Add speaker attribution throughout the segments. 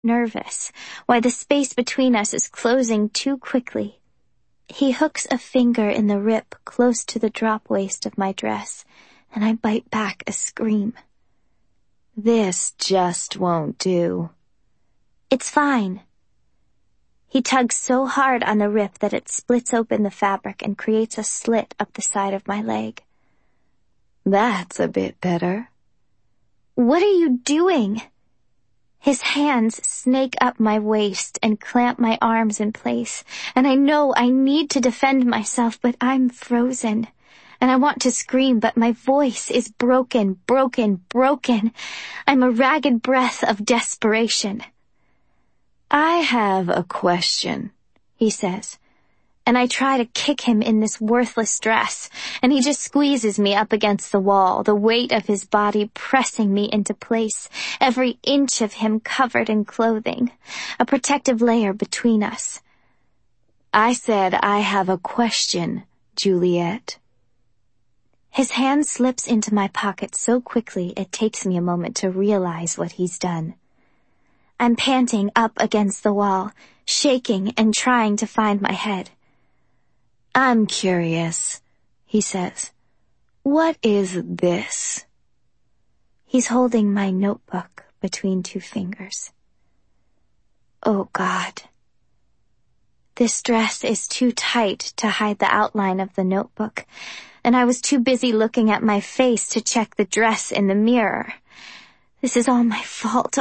Speaker 1: nervous, why the space between us is closing too quickly. He hooks a finger in the rip close to the drop waist of my dress, and I bite back a scream.
Speaker 2: This just won't do.
Speaker 1: It's fine. He tugs so hard on the rip that it splits open the fabric and creates a slit up the side of my leg.
Speaker 2: That's a bit better.
Speaker 1: What are you doing? His hands snake up my waist and clamp my arms in place, and I know I need to defend myself, but I'm frozen. And I want to scream, but my voice is broken. I'm a ragged breath of desperation.
Speaker 2: I have a question,
Speaker 1: he says, and I try to kick him in this worthless dress, and he just squeezes me up against the wall, the weight of his body pressing me into place, every inch of him covered in clothing, a protective layer between us.
Speaker 2: I said I have a question, Juliet.
Speaker 1: His hand slips into my pocket so quickly it takes me a moment to realize what he's done. I'm panting up against the wall, shaking and trying to find my head.
Speaker 2: I'm curious, he says. What is this?
Speaker 1: He's holding my notebook between two fingers. Oh, God. This dress is too tight to hide the outline of the notebook, and I was too busy looking at my face to check the dress in the mirror. This is all my fault.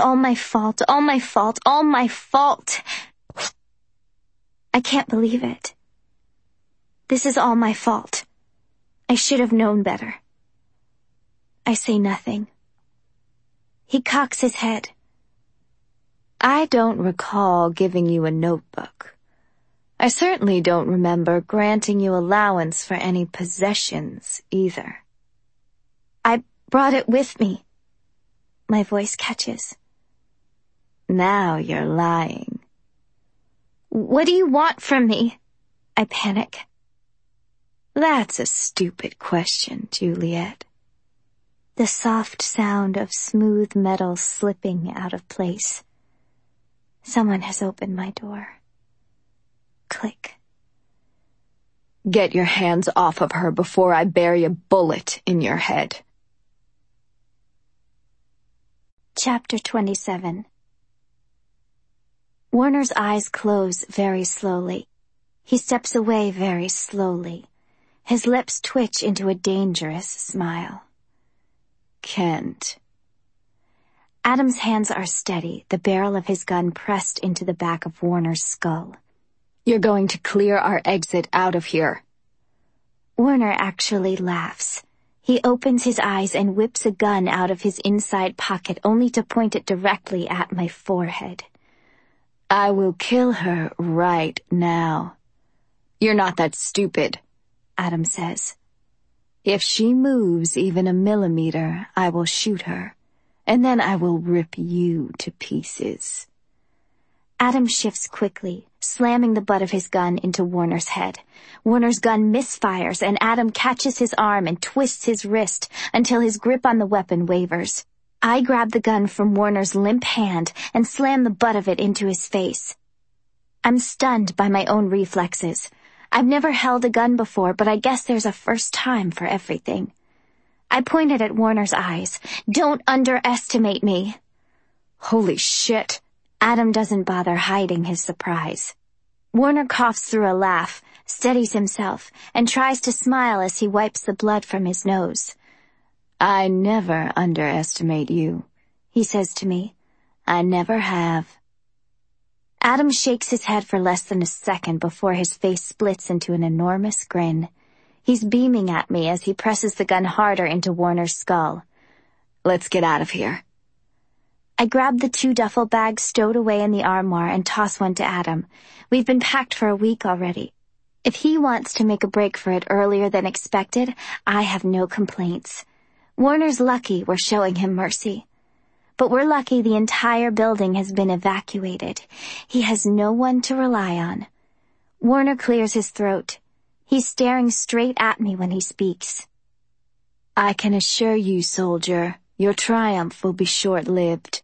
Speaker 1: I can't believe it. This is all my fault. I should have known better. I say nothing. He cocks his head.
Speaker 2: I don't recall giving you a notebook. I certainly don't remember granting you allowance for any possessions either.
Speaker 1: I brought it with me. My voice catches.
Speaker 2: Now you're lying.
Speaker 1: What do you want from me? I panic.
Speaker 2: That's a stupid question, Juliet.
Speaker 1: The soft sound of smooth metal slipping out of place. Someone has opened my door. Click.
Speaker 2: Get your hands off of her before I bury a bullet in your head.
Speaker 1: Chapter 27. Warner's eyes close very slowly. He steps away very slowly. His lips twitch into a dangerous smile.
Speaker 2: Kent.
Speaker 1: Adam's hands are steady, the barrel of his gun pressed into the back of Warner's skull.
Speaker 2: You're going to clear our exit out of here.
Speaker 1: Warner actually laughs. He opens his eyes and whips a gun out of his inside pocket only to point it directly at my forehead.
Speaker 2: I will kill her right now. You're not that stupid, Adam says. If she moves even a millimeter, I will shoot her, and then I will rip you to pieces.
Speaker 1: Adam shifts quickly, slamming the butt of his gun into Warner's head. Warner's gun misfires, and Adam catches his arm and twists his wrist until his grip on the weapon wavers. I grab the gun from Warner's limp hand and slam the butt of it into his face. I'm stunned by my own reflexes. I've never held a gun before, but I guess there's a first time for everything. I pointed at Warner's eyes. Don't underestimate me.
Speaker 2: Holy shit.
Speaker 1: Adam doesn't bother hiding his surprise. Warner coughs through a laugh, steadies himself, and tries to smile as he wipes the blood from his nose.
Speaker 2: I never underestimate you, he says to me. I never have.
Speaker 1: Adam shakes his head for less than a second before his face splits into an enormous grin. He's beaming at me as he presses the gun harder into Warner's skull.
Speaker 2: Let's get out of here.
Speaker 1: I grab the 2 duffel bags stowed away in the armoire and toss one to Adam. We've been packed for a week already. If he wants to make a break for it earlier than expected, I have no complaints. Warner's lucky we're showing him mercy. But we're lucky the entire building has been evacuated. He has no one to rely on. Warner clears his throat. He's staring straight at me when he speaks.
Speaker 2: I can assure you, soldier, your triumph will be short-lived.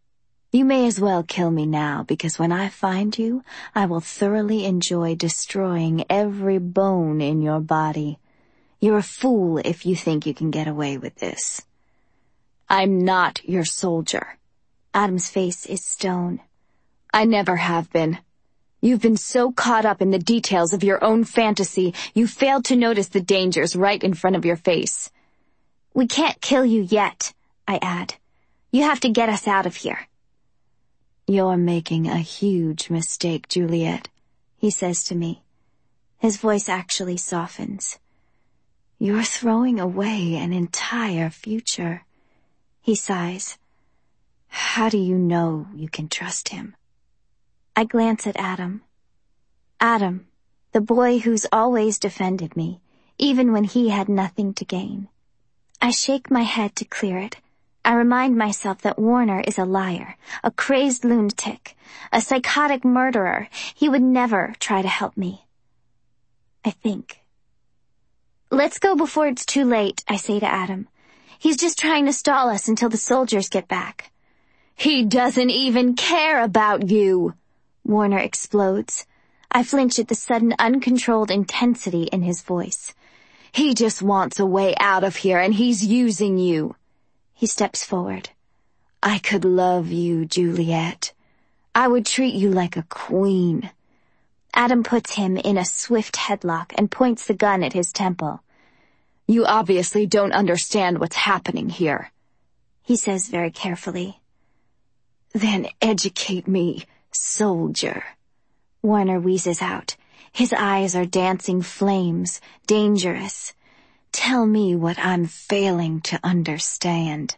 Speaker 2: You may as well kill me now, because when I find you, I will thoroughly enjoy destroying every bone in your body. You're a fool if you think you can get away with this. I'm not your soldier.
Speaker 1: Adam's face is stone.
Speaker 2: I never have been. You've been so caught up in the details of your own fantasy, you failed to notice the dangers right in front of your face.
Speaker 1: We can't kill you yet, I add. You have to get us out of here.
Speaker 2: You're making a huge mistake, Juliet, he says to me.
Speaker 1: His voice actually softens.
Speaker 2: You're throwing away an entire future. He sighs. How do you know you can trust him?
Speaker 1: I glance at Adam. Adam, the boy who's always defended me, even when he had nothing to gain. I shake my head to clear it. I remind myself that Warner is a liar, a crazed lunatic, a psychotic murderer. He would never try to help me. I think. Let's go before it's too late, I say to Adam. He's just trying to stall us until the soldiers get back.
Speaker 2: He doesn't even care about you,
Speaker 1: Warner explodes. I flinch at the sudden uncontrolled intensity in his voice.
Speaker 2: He just wants a way out of here, and he's using you.
Speaker 1: He steps forward.
Speaker 2: I could love you, Juliet. I would treat you like a queen.
Speaker 1: Adam puts him in a swift headlock and points the gun at his temple.
Speaker 2: You obviously don't understand what's happening here,
Speaker 1: he says very carefully.
Speaker 2: Then educate me, soldier.
Speaker 1: Warner wheezes out. His eyes are dancing flames, dangerous.
Speaker 2: Tell me what I'm failing to understand.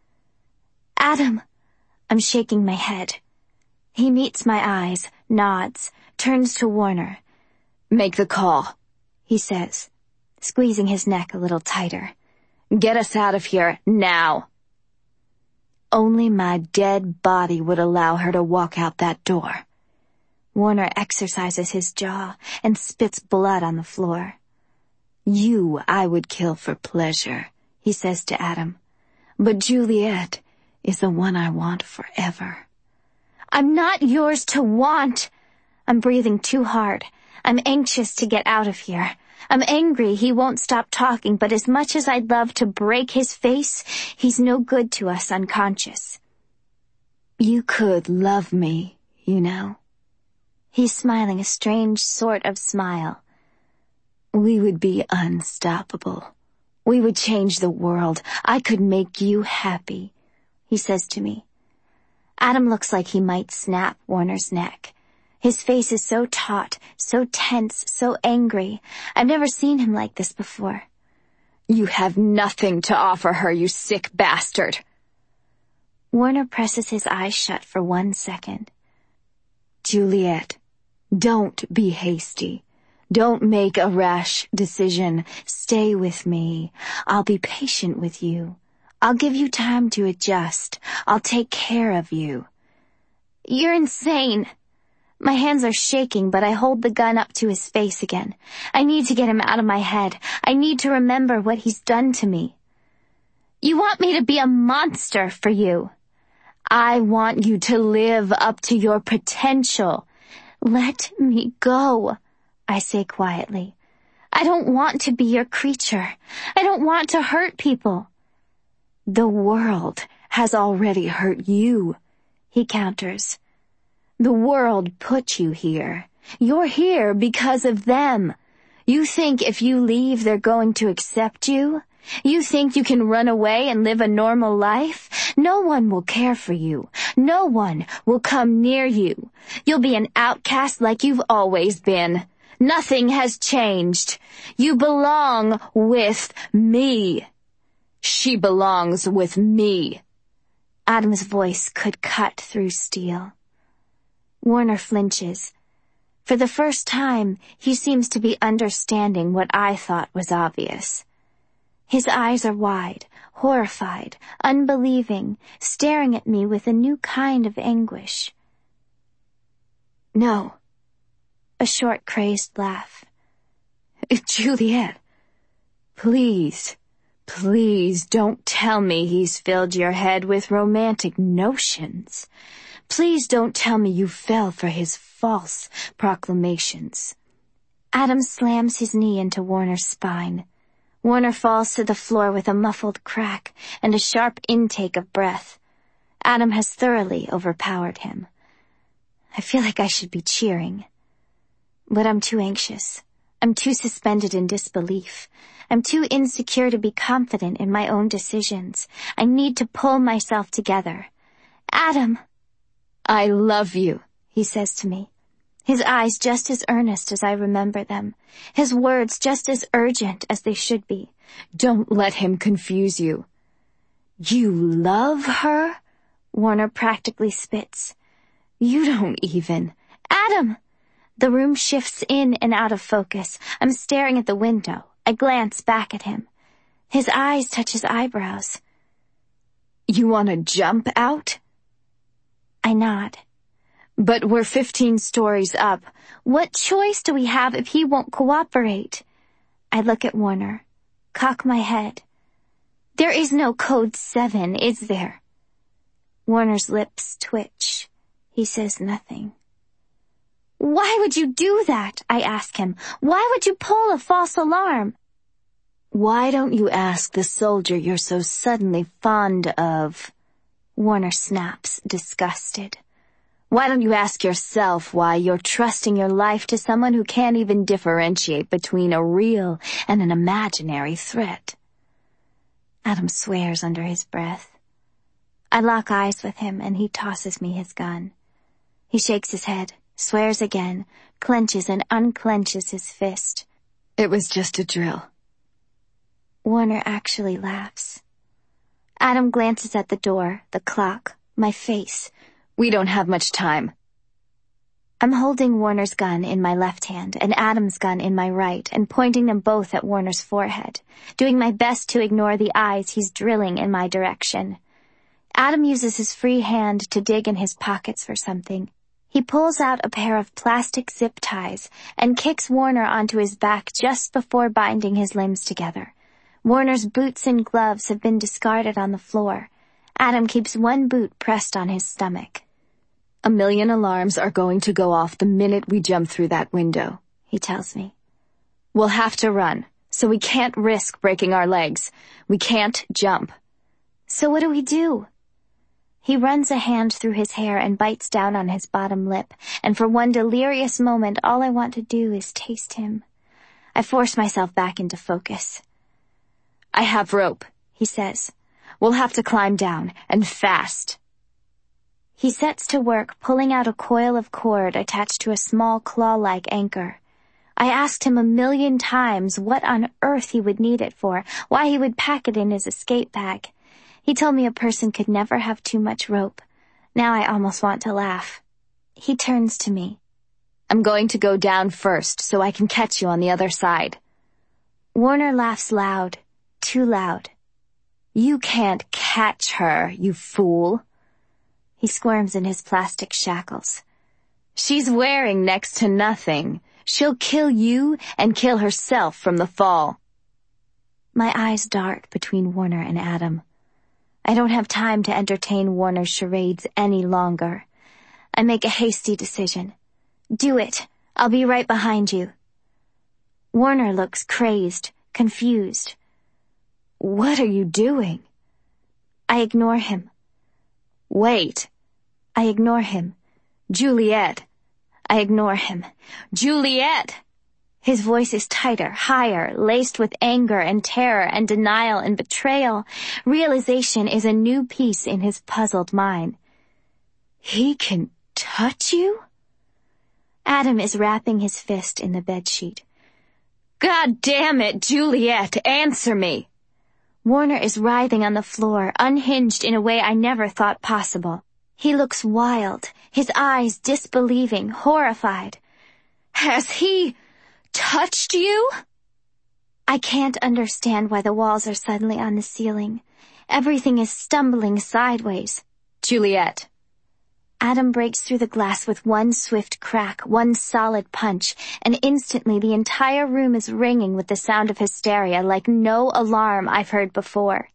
Speaker 1: Adam! I'm shaking my head. He meets my eyes, nods, turns to Warner.
Speaker 2: Make the call,
Speaker 1: he says, squeezing his neck a little tighter.
Speaker 2: Get us out of here, now. Only my dead body would allow her to walk out that door.
Speaker 1: Warner exercises his jaw and spits blood on the floor.
Speaker 2: You I would kill for pleasure, he says to Adam. But Juliet is the one I want forever.
Speaker 1: I'm not yours to want. I'm breathing too hard. I'm anxious to get out of here. I'm angry he won't stop talking, but as much as I'd love to break his face, he's no good to us unconscious.
Speaker 2: You could love me, you know.
Speaker 1: He's smiling a strange sort of smile.
Speaker 2: We would be unstoppable. We would change the world. I could make you happy, he says to me.
Speaker 1: Adam looks like he might snap Warner's neck. His face is so taut, so tense, so angry. I've never seen him like this before.
Speaker 2: You have nothing to offer her, you sick bastard.
Speaker 1: Warner presses his eyes shut for 1 second.
Speaker 2: Juliet, don't be hasty. Don't make a rash decision. Stay with me. I'll be patient with you. I'll give you time to adjust. I'll take care of you.
Speaker 1: You're insane. My hands are shaking, but I hold the gun up to his face again. I need to get him out of my head. I need to remember what he's done to me. You want me to be a monster for you.
Speaker 2: I want you to live up to your potential.
Speaker 1: Let me go, I say quietly. I don't want to be your creature. I don't want to hurt people.
Speaker 2: The world has already hurt you, he counters. The world put you here. You're here because of them. You think if you leave, they're going to accept you? You think you can run away and live a normal life? No one will care for you. No one will come near you. You'll be an outcast like you've always been. Nothing has changed. You belong with me. She belongs with me.
Speaker 1: Adam's voice could cut through steel. Warner flinches. For the first time, he seems to be understanding what I thought was obvious. His eyes are wide, horrified, unbelieving, staring at me with a new kind of anguish.
Speaker 2: No.
Speaker 1: A short, crazed laugh.
Speaker 2: Juliet, please, please don't tell me he's filled your head with romantic notions. Please don't tell me you fell for his false proclamations.
Speaker 1: Adam slams his knee into Warner's spine. Warner falls to the floor with a muffled crack and a sharp intake of breath. Adam has thoroughly overpowered him. I feel like I should be cheering. But I'm too anxious. I'm too suspended in disbelief. I'm too insecure to be confident in my own decisions. I need to pull myself together. Adam!
Speaker 2: I love you,
Speaker 1: he says to me. His eyes just as earnest as I remember them. His words just as urgent as they should be.
Speaker 2: Don't let him confuse you. You love her?
Speaker 1: Warner practically spits.
Speaker 2: You don't even.
Speaker 1: Adam! The room shifts in and out of focus. I'm staring at the window. I glance back at him. His eyes touch his eyebrows.
Speaker 2: You want to jump out?
Speaker 1: I nod.
Speaker 2: But we're 15 stories up.
Speaker 1: What choice do we have if he won't cooperate? I look at Warner, cock my head. There is no code 7, is there? Warner's lips twitch. He says nothing. Why would you do that? I ask him. Why would you pull a false alarm?
Speaker 2: Why don't you ask the soldier you're so suddenly fond of?
Speaker 1: Warner snaps, disgusted.
Speaker 2: Why don't you ask yourself why you're trusting your life to someone who can't even differentiate between a real and an imaginary threat?
Speaker 1: Adam swears under his breath. I lock eyes with him and he tosses me his gun. He shakes his head, swears again, clenches and unclenches his fist.
Speaker 2: It was just a drill.
Speaker 1: Warner actually laughs. Adam glances at the door, the clock, my face.
Speaker 2: We don't have much time.
Speaker 1: I'm holding Warner's gun in my left hand and Adam's gun in my right and pointing them both at Warner's forehead, doing my best to ignore the eyes he's drilling in my direction. Adam uses his free hand to dig in his pockets for something. He pulls out a pair of plastic zip ties and kicks Warner onto his back just before binding his limbs together. Warner's boots and gloves have been discarded on the floor. Adam keeps one boot pressed on his stomach.
Speaker 2: 1,000,000 alarms are going to go off the minute we jump through that window,
Speaker 1: he tells me.
Speaker 2: We'll have to run, so we can't risk breaking our legs. We can't jump.
Speaker 1: So what do we do? He runs a hand through his hair and bites down on his bottom lip, and for one delirious moment all I want to do is taste him. I force myself back into focus.
Speaker 2: I have rope, he says. We'll have to climb down, and fast.
Speaker 1: He sets to work pulling out a coil of cord attached to a small claw-like anchor. I asked him 1,000,000 times what on earth he would need it for, why he would pack it in his escape bag. He told me a person could never have too much rope. Now I almost want to laugh. He turns to me.
Speaker 2: I'm going to go down first so I can catch you on the other side.
Speaker 1: Warner laughs loud, too loud.
Speaker 2: You can't catch her, you fool.
Speaker 1: He squirms in his plastic shackles.
Speaker 2: She's wearing next to nothing. She'll kill you and kill herself from the fall.
Speaker 1: My eyes dart between Warner and Adam. I don't have time to entertain Warner's charades any longer. I make a hasty decision. Do it. I'll be right behind you. Warner looks crazed, confused.
Speaker 2: What are you doing?
Speaker 1: I ignore him.
Speaker 2: Wait.
Speaker 1: I ignore him.
Speaker 2: Juliet.
Speaker 1: I ignore him.
Speaker 2: Juliet!
Speaker 1: His voice is tighter, higher, laced with anger and terror and denial and betrayal. Realization is a new piece in his puzzled mind.
Speaker 2: He can touch you?
Speaker 1: Adam is wrapping his fist in the bedsheet.
Speaker 2: God damn it, Juliet, answer me!
Speaker 1: Warner is writhing on the floor, unhinged in a way I never thought possible. He looks wild, his eyes disbelieving, horrified.
Speaker 2: Has he touched you?
Speaker 1: I can't understand why the walls are suddenly on the ceiling. Everything is stumbling sideways.
Speaker 2: Juliet.
Speaker 1: Adam breaks through the glass with one swift crack, one solid punch, and instantly the entire room is ringing with the sound of hysteria like no alarm I've heard before.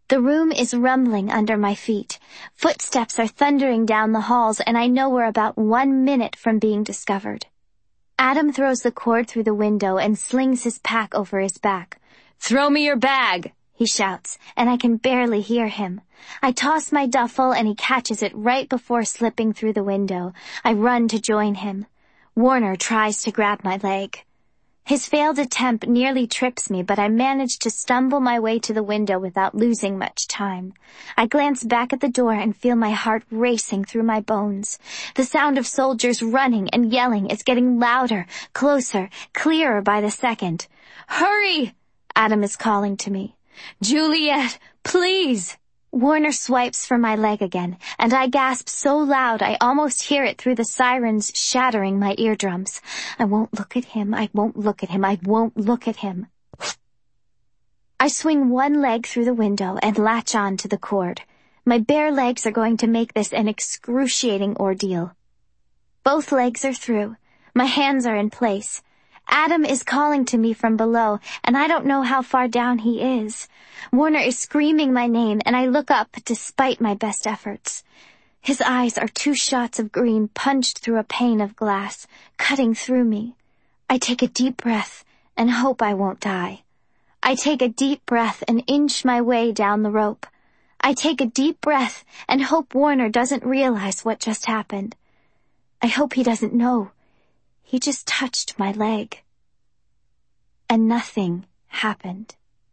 Speaker 1: The room is rumbling under my feet. Footsteps are thundering down the halls, and I know we're about 1 minute from being discovered. Adam throws the cord through the window and slings his pack over his back.
Speaker 2: "Throw me your bag!"
Speaker 1: he shouts, and I can barely hear him. I toss my duffel, and he catches it right before slipping through the window. I run to join him. Warner tries to grab my leg. His failed attempt nearly trips me, but I manage to stumble my way to the window without losing much time. I glance back at the door and feel my heart racing through my bones. The sound of soldiers running and yelling is getting louder, closer, clearer by the second. "Hurry!" Adam is calling to me. "Juliet, please!" Warner swipes for my leg again, and I gasp so loud I almost hear it through the sirens shattering my eardrums. I won't look at him, I won't look at him, I won't look at him. I swing one leg through the window and latch on to the cord. My bare legs are going to make this an excruciating ordeal. Both legs are through. My hands are in place. Adam is calling to me from below, and I don't know how far down he is. Warner is screaming my name, and I look up despite my best efforts. His eyes are 2 shots of green punched through a pane of glass, cutting through me. I take a deep breath and hope I won't die. I take a deep breath and inch my way down the rope. I take a deep breath and hope Warner doesn't realize what just happened. I hope he doesn't know. He just touched my leg. And nothing happened.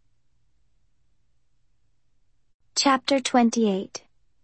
Speaker 1: Chapter 28.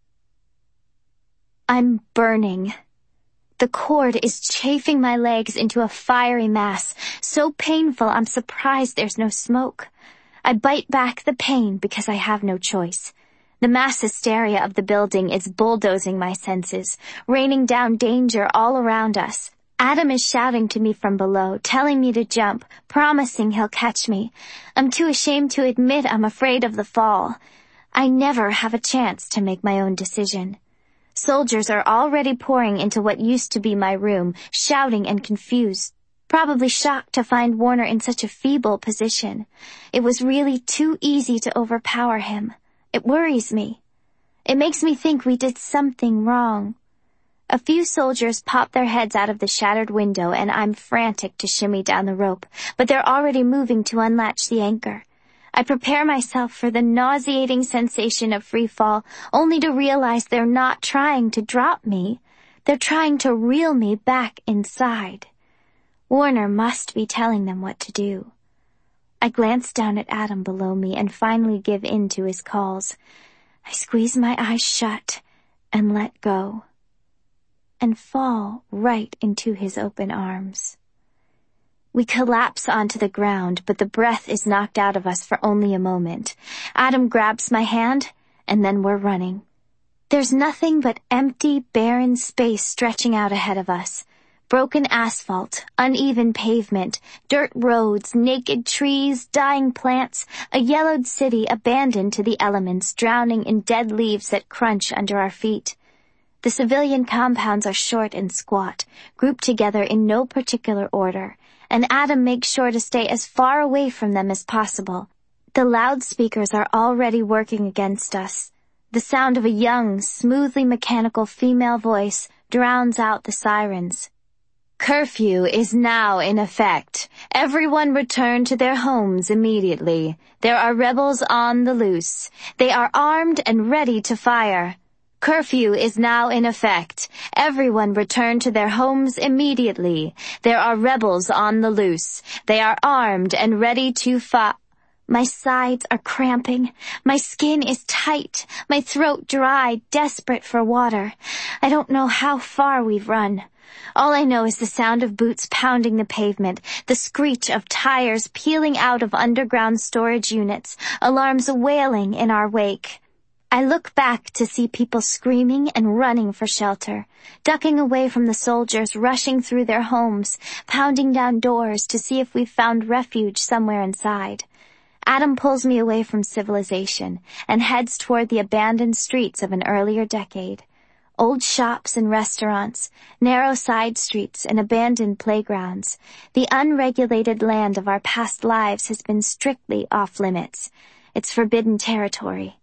Speaker 1: I'm burning. The cord is chafing my legs into a fiery mass, so painful I'm surprised there's no smoke. I bite back the pain because I have no choice. The mass hysteria of the building is bulldozing my senses, raining down danger all around us. Adam is shouting to me from below, telling me to jump, promising he'll catch me. I'm too ashamed to admit I'm afraid of the fall. I never have a chance to make my own decision. Soldiers are already pouring into what used to be my room, shouting and confused, probably shocked to find Warner in such a feeble position. It was really too easy to overpower him. It worries me. It makes me think we did something wrong. A few soldiers pop their heads out of the shattered window, and I'm frantic to shimmy down the rope, but they're already moving to unlatch the anchor. I prepare myself for the nauseating sensation of free fall, only to realize they're not trying to drop me. They're trying to reel me back inside. Warner must be telling them what to do. I glance down at Adam below me and finally give in to his calls. I squeeze my eyes shut and let go, and fall right into his open arms. We collapse onto the ground, but the breath is knocked out of us for only a moment. Adam grabs my hand, and then we're running. There's nothing but empty, barren space stretching out ahead of us. Broken asphalt, uneven pavement, dirt roads, naked trees, dying plants, a yellowed city abandoned to the elements, drowning in dead leaves that crunch under our feet. The civilian compounds are short and squat, grouped together in no particular order, and Adam makes sure to stay as far away from them as possible. The loudspeakers are already working against us. The sound of a young, smoothly mechanical female voice drowns out the sirens. "Curfew is now in effect. Everyone return to their homes immediately. There are rebels on the loose. They are armed and ready to fire. Curfew is now in effect. Everyone return to their homes immediately. There are rebels on the loose. They are armed and ready to fire." My sides are cramping. My skin is tight. My throat dry, desperate for water. I don't know how far we've run. All I know is the sound of boots pounding the pavement, the screech of tires peeling out of underground storage units, alarms wailing in our wake. I look back to see people screaming and running for shelter, ducking away from the soldiers rushing through their homes, pounding down doors to see if we've found refuge somewhere inside. Adam pulls me away from civilization and heads toward the abandoned streets of an earlier decade. Old shops and restaurants, narrow side streets and abandoned playgrounds. The unregulated land of our past lives has been strictly off limits. It's forbidden territory.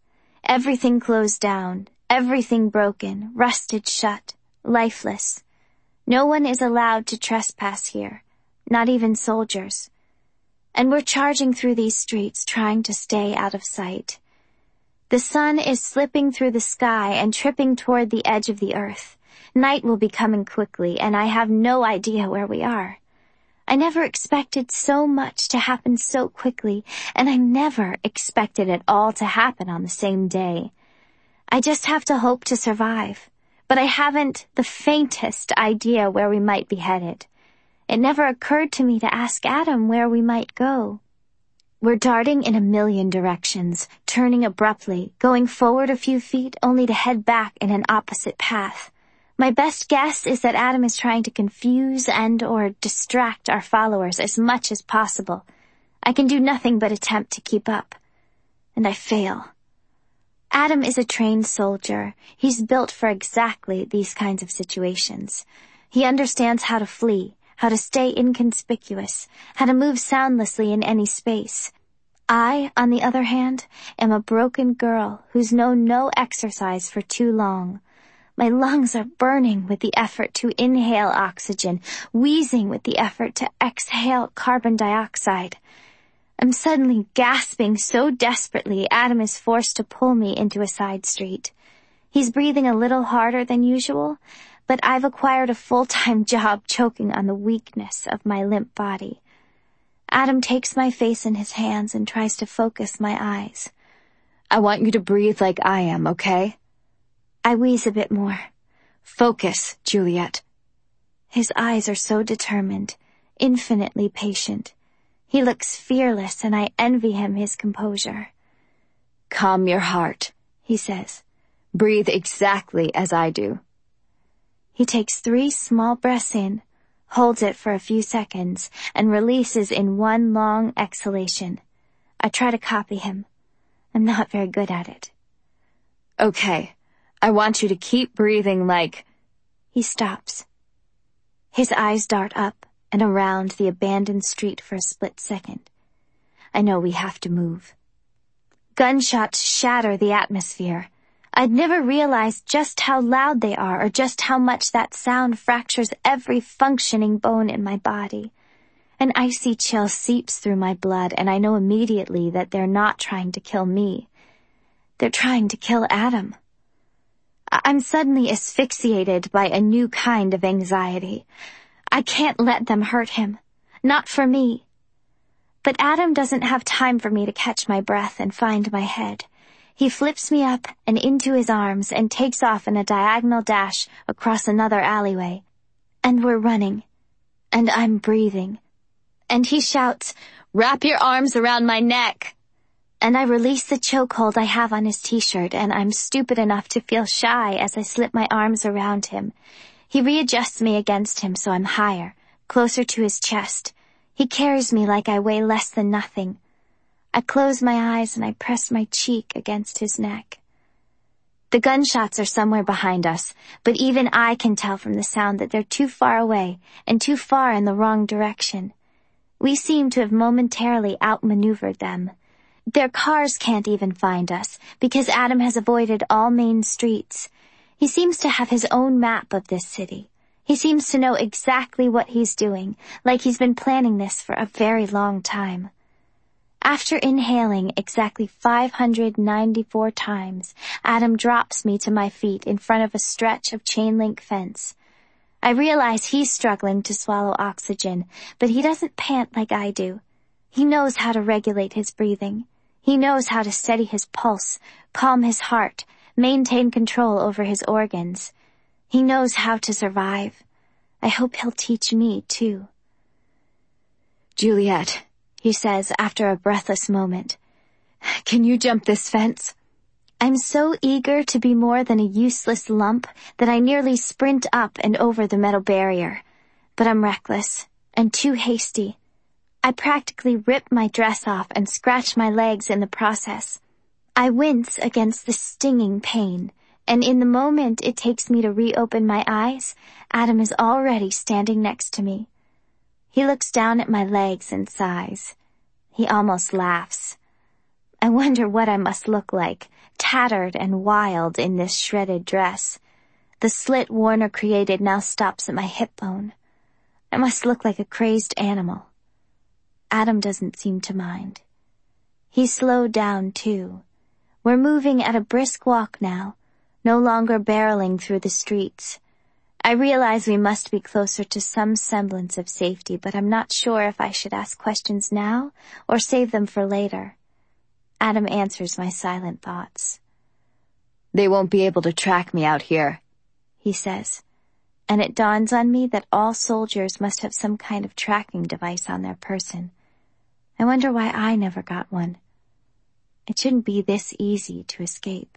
Speaker 1: Everything closed down, everything broken, rusted shut, lifeless. No one is allowed to trespass here, not even soldiers. And we're charging through these streets, trying to stay out of sight. The sun is slipping through the sky and tripping toward the edge of the earth. Night will be coming quickly, and I have no idea where we are. I never expected so much to happen so quickly, and I never expected it all to happen on the same day. I just have to hope to survive, but I haven't the faintest idea where we might be headed. It never occurred to me to ask Adam where we might go. We're darting in a million directions, turning abruptly, going forward a few feet only to head back in an opposite path. My best guess is that Adam is trying to confuse and/or distract our followers as much as possible. I can do nothing but attempt to keep up. And I fail. Adam is a trained soldier. He's built for exactly these kinds of situations. He understands how to flee, how to stay inconspicuous, how to move soundlessly in any space. I, on the other hand, am a broken girl who's known no exercise for too long. My lungs are burning with the effort to inhale oxygen, wheezing with the effort to exhale carbon dioxide. I'm suddenly gasping so desperately Adam is forced to pull me into a side street. He's breathing a little harder than usual, but I've acquired a full-time job choking on the weakness of my limp body. Adam takes my face in his hands and tries to focus my eyes.
Speaker 2: I want you to breathe like I am, okay?
Speaker 1: I wheeze a bit more.
Speaker 2: Focus, Juliet.
Speaker 1: His eyes are so determined, infinitely patient. He looks fearless, and I envy him his composure.
Speaker 2: Calm your heart, he says. Breathe exactly as I do.
Speaker 1: He takes 3 small breaths in, holds it for a few seconds, and releases in one long exhalation. I try to copy him. I'm not very good at it.
Speaker 2: Okay. I want you to keep breathing like...
Speaker 1: He stops. His eyes dart up and around the abandoned street for a split second. I know we have to move. Gunshots shatter the atmosphere. I'd never realized just how loud they are or just how much that sound fractures every functioning bone in my body. An icy chill seeps through my blood, and I know immediately that they're not trying to kill me. They're trying to kill Adam. I'm suddenly asphyxiated by a new kind of anxiety. I can't let them hurt him. Not for me. But Adam doesn't have time for me to catch my breath and find my head. He flips me up and into his arms and takes off in a diagonal dash across another alleyway. And we're running. And I'm breathing. And he shouts, "Wrap your arms around my neck!" And I release the chokehold I have on his t-shirt, and I'm stupid enough to feel shy as I slip my arms around him. He readjusts me against him so I'm higher, closer to his chest. He carries me like I weigh less than nothing. I close my eyes and I press my cheek against his neck. The gunshots are somewhere behind us, but even I can tell from the sound that they're too far away and too far in the wrong direction. We seem to have momentarily outmaneuvered them. Their cars can't even find us, because Adam has avoided all main streets. He seems to have his own map of this city. He seems to know exactly what he's doing, like he's been planning this for a very long time. After inhaling exactly 594 times, Adam drops me to my feet in front of a stretch of chain-link fence. I realize he's struggling to swallow oxygen, but he doesn't pant like I do. He knows how to regulate his breathing. He knows how to steady his pulse, calm his heart, maintain control over his organs. He knows how to survive. I hope he'll teach me, too.
Speaker 2: Juliet, he says after a breathless moment, can you jump this fence?
Speaker 1: I'm so eager to be more than a useless lump that I nearly sprint up and over the metal barrier. But I'm reckless and too hasty. I practically rip my dress off and scratch my legs in the process. I wince against the stinging pain, and in the moment it takes me to reopen my eyes, Adam is already standing next to me. He looks down at my legs and sighs. He almost laughs. I wonder what I must look like, tattered and wild in this shredded dress. The slit Warner created now stops at my hip bone. I must look like a crazed animal. Adam doesn't seem to mind. He slowed down, too. We're moving at a brisk walk now, no longer barreling through the streets. I realize we must be closer to some semblance of safety, but I'm not sure if I should ask questions now or save them for later. Adam answers my silent thoughts.
Speaker 2: They won't be able to track me out here,
Speaker 1: he says, and it dawns on me that all soldiers must have some kind of tracking device on their person. I wonder why I never got one. It shouldn't be this easy to escape.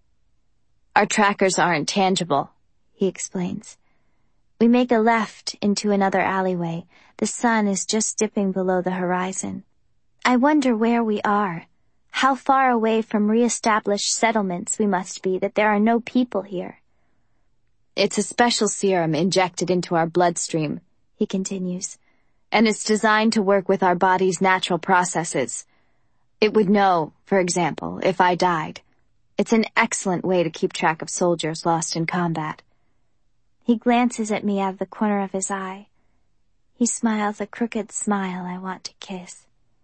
Speaker 2: Our trackers aren't tangible,
Speaker 1: he explains. We make a left into another alleyway. The sun is just dipping below the horizon. I wonder where we are, how far away from re-established settlements we must be that there are no people here.
Speaker 2: It's a special serum injected into our bloodstream, he continues, and it's designed to work with our body's natural processes. It would know, for example, if I died. It's an excellent way to keep track of soldiers lost in combat.
Speaker 1: He glances at me out of the corner of his eye. He smiles a crooked smile I want to kiss.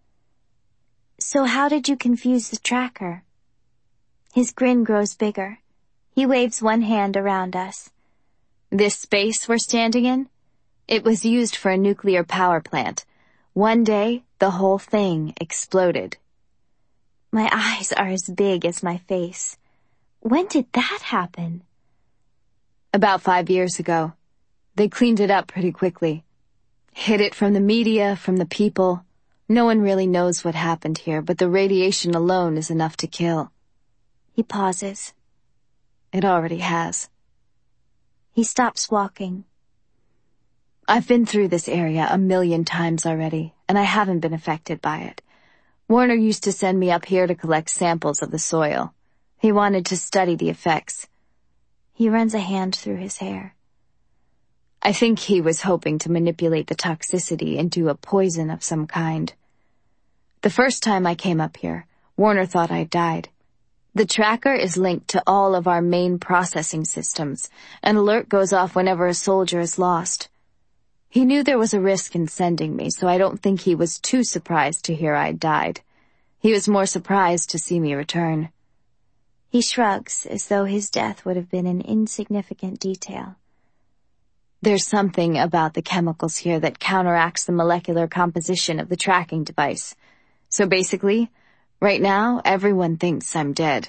Speaker 1: So how did you confuse the tracker? His grin grows bigger. He waves one hand around us.
Speaker 2: This space we're standing in? It was used for a nuclear power plant. One day, the whole thing exploded.
Speaker 1: My eyes are as big as my face. When did that happen?
Speaker 2: About 5 years ago. They cleaned it up pretty quickly. Hid it from the media, from the people. No one really knows what happened here, but the radiation alone is enough to kill.
Speaker 1: He pauses.
Speaker 2: It already has.
Speaker 1: He stops walking.
Speaker 2: I've been through this area 1,000,000 times already, and I haven't been affected by it. Warner used to send me up here to collect samples of the soil. He wanted to study the effects.
Speaker 1: He runs a hand through his hair.
Speaker 2: I think he was hoping to manipulate the toxicity into a poison of some kind. The first time I came up here, Warner thought I'd died. The tracker is linked to all of our main processing systems. An alert goes off whenever a soldier is lost. He knew there was a risk in sending me, so I don't think he was too surprised to hear I'd died. He was more surprised to see me return.
Speaker 1: He shrugs as though his death would have been an insignificant detail.
Speaker 2: There's something about the chemicals here that counteracts the molecular composition of the tracking device. So basically, right now, everyone thinks I'm dead.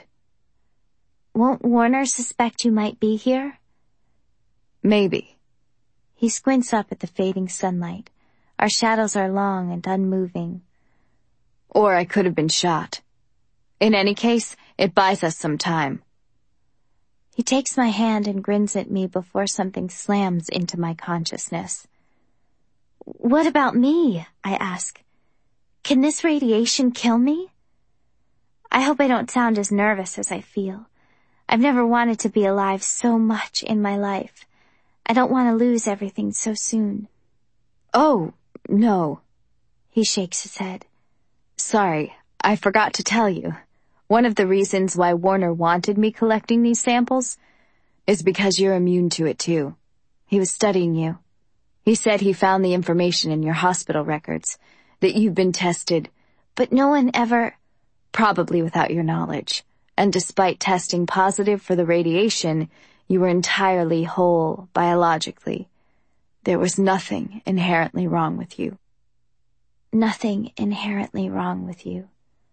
Speaker 1: Won't Warner suspect you might be here?
Speaker 2: Maybe.
Speaker 1: He squints up at the fading sunlight. Our shadows are long and unmoving.
Speaker 2: Or I could have been shot. In any case, it buys us some time.
Speaker 1: He takes my hand and grins at me before something slams into my consciousness. What about me? I ask. Can this radiation kill me? I hope I don't sound as nervous as I feel. I've never wanted to be alive so much in my life. I don't want to lose everything so soon.
Speaker 2: Oh, no.
Speaker 1: He shakes his head.
Speaker 2: Sorry, I forgot to tell you. One of the reasons why Warner wanted me collecting these samples is because you're immune to it too. He was studying you. He said he found the information in your hospital records, that you've been tested,
Speaker 1: but no one ever...
Speaker 2: Probably without your knowledge. And despite testing positive for the radiation, you were entirely whole biologically. There was nothing inherently wrong with you.
Speaker 1: Nothing inherently wrong with you.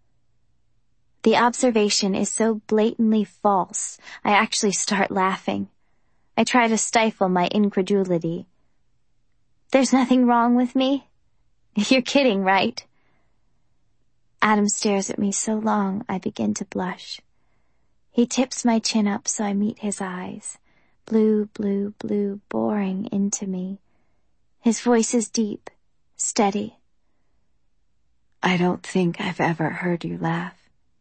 Speaker 1: The observation is so blatantly false, I actually start laughing. I try to stifle my incredulity. There's nothing wrong with me? You're kidding, right? Adam stares at me so long I begin to blush. He tips my chin up so I meet his eyes, blue, blue, blue, boring into me. His voice is deep, steady.
Speaker 2: I don't think I've ever heard you laugh.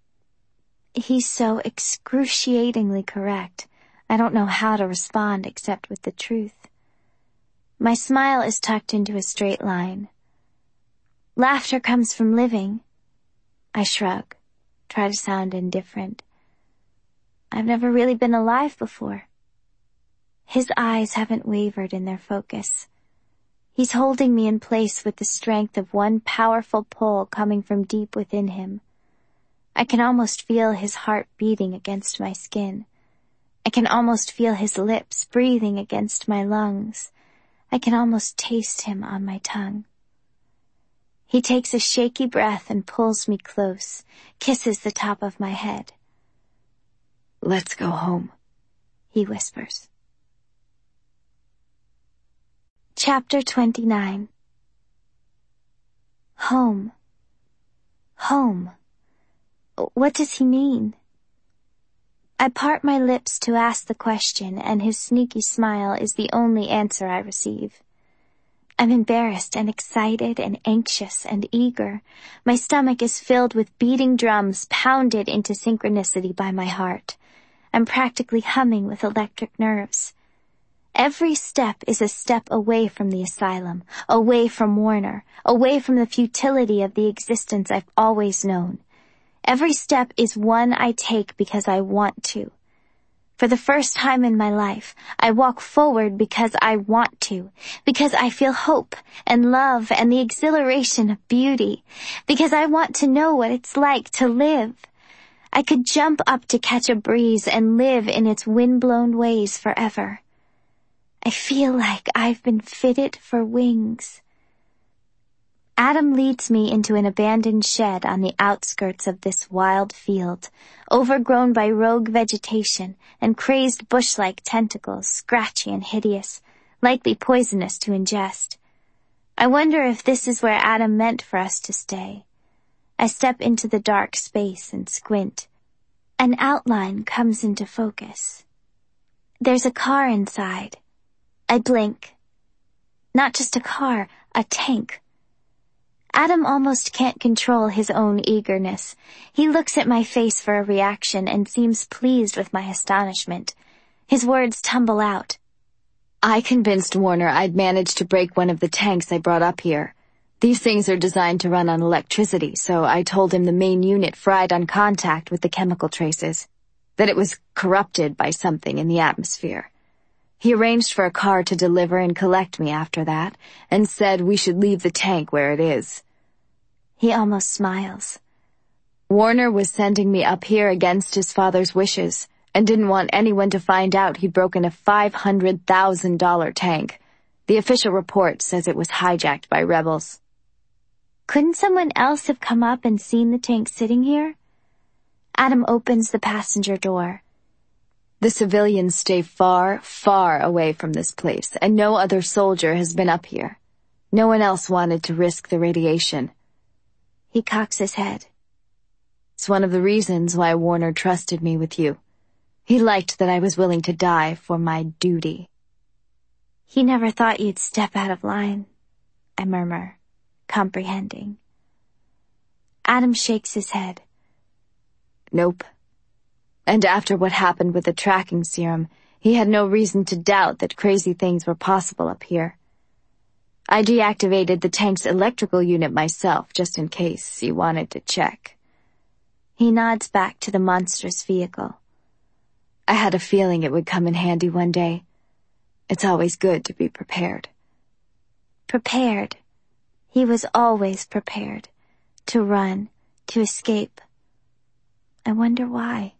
Speaker 1: He's so excruciatingly correct. I don't know how to respond except with the truth. My smile is tucked into a straight line. Laughter comes from living. I shrug. try to sound indifferent. I've never really been alive before. His eyes haven't wavered in their focus. He's holding me in place with the strength of one powerful pull coming from deep within him. I can almost feel his heart beating against my skin. I can almost feel his lips breathing against my lungs. I can almost taste him on my tongue. He takes a shaky breath and pulls me close, kisses the top of my head.
Speaker 2: "Let's go home,"
Speaker 1: he whispers. Chapter 29. Home. Home. What does he mean? I part my lips to ask the question, and his sneaky smile is the only answer I receive. I'm embarrassed and excited and anxious and eager. My stomach is filled with beating drums pounded into synchronicity by my heart. I'm practically humming with electric nerves. Every step is a step away from the asylum, away from Warner, away from the futility of the existence I've always known. Every step is one I take because I want to. For the first time in my life, I walk forward because I want to, because I feel hope and love and the exhilaration of beauty, because I want to know what it's like to live. I could jump up to catch a breeze and live in its wind-blown ways forever. I feel like I've been fitted for wings. Adam leads me into an abandoned shed on the outskirts of this wild field, overgrown by rogue vegetation and crazed bush-like tentacles, scratchy and hideous, likely poisonous to ingest. I wonder if this is where Adam meant for us to stay. I step into the dark space and squint. An outline comes into focus. There's a car inside. I blink. Not just a car, a tank. Adam almost can't control his own eagerness. He looks at my face for a reaction and seems pleased with my astonishment. His words tumble out.
Speaker 2: "I convinced Warner I'd managed to break one of the tanks I brought up here. These things are designed to run on electricity, so I told him the main unit fried on contact with the chemical traces, that it was corrupted by something in the atmosphere. He arranged for a car to deliver and collect me after that, and said we should leave the tank where it is."
Speaker 1: He almost smiles.
Speaker 2: "Warner was sending me up here against his father's wishes, and didn't want anyone to find out he'd broken a $500,000 tank. The official report says it was hijacked by rebels."
Speaker 1: Couldn't someone else have come up and seen the tank sitting here? Adam opens the passenger door.
Speaker 2: "The civilians stay far, far away from this place, and no other soldier has been up here. No one else wanted to risk the radiation."
Speaker 1: He cocks his head.
Speaker 2: "It's one of the reasons why Warner trusted me with you. He liked that I was willing to die for my duty."
Speaker 1: "He never thought you'd step out of line," I murmur, comprehending. Adam shakes his head.
Speaker 2: "Nope. And after what happened with the tracking serum, he had no reason to doubt that crazy things were possible up here. I deactivated the tank's electrical unit myself, just in case he wanted to check."
Speaker 1: He nods back to the monstrous vehicle.
Speaker 2: "I had a feeling it would come in handy one day. It's always good to be prepared."
Speaker 1: Prepared. He was always prepared. To run, to escape. I wonder why.